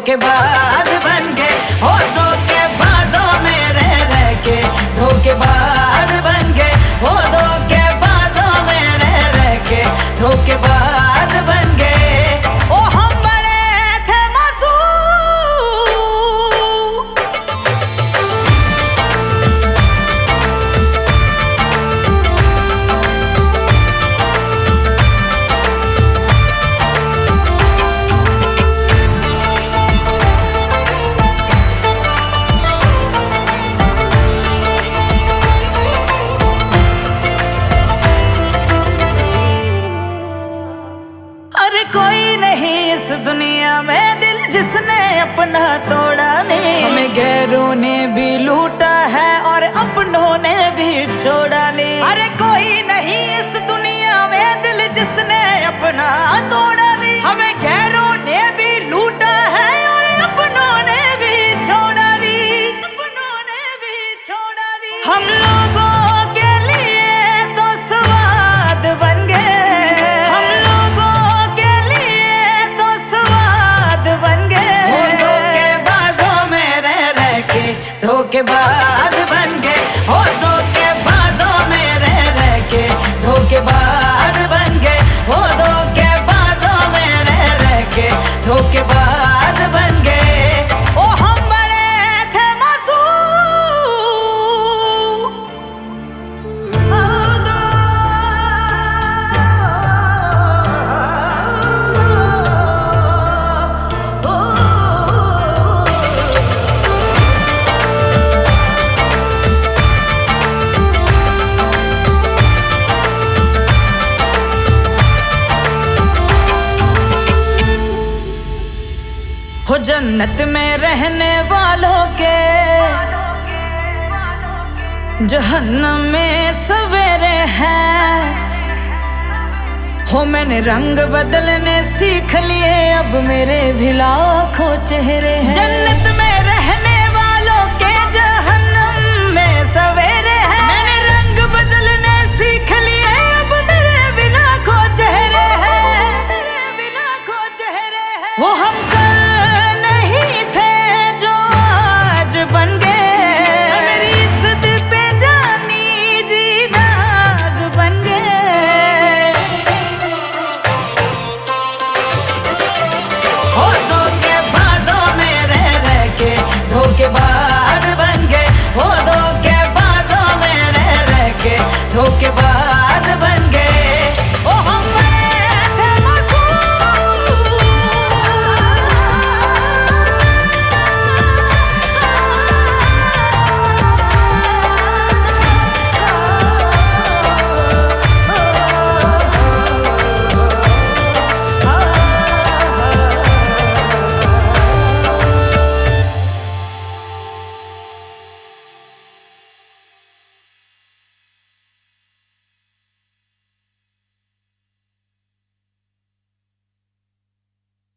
धोखेबाज बन गए हो, धोखेबाजों में रह के धोखेबाज बन गए हो, धोखेबाजों में रह के धोखेबाज बन गए। ओ हम बड़े थे मासूम, कोई नहीं इस दुनिया में दिल जिसने अपना तोड़ा नहीं। हमें गैरों ने भी लूटा है और अपनों ने भी छोड़ा नहीं। अरे कोई नहीं इस दुनिया में दिल जिसने अपना तोड़ा नहीं। हमें गैरों ने भी लूटा है और अपनों ने भी छोड़ा नहीं, अपनों ने भी छोड़ा नहीं। हम लोगों के लिए तो स्वाद बन गए, धोखेबाज बन गए हो, धोखेबाजों में रह के धोखेबाज बन गए हो, धोखेबाजों में रह के धोखेबाज बन गए। ओ हम बड़े थे मासूम, हो जन्नत में रहने वालों के जहन्नम में सवेरे हैं। हो मैंने रंग बदलने सीख लिए, अब मेरे भी लाखों चेहरे हैं।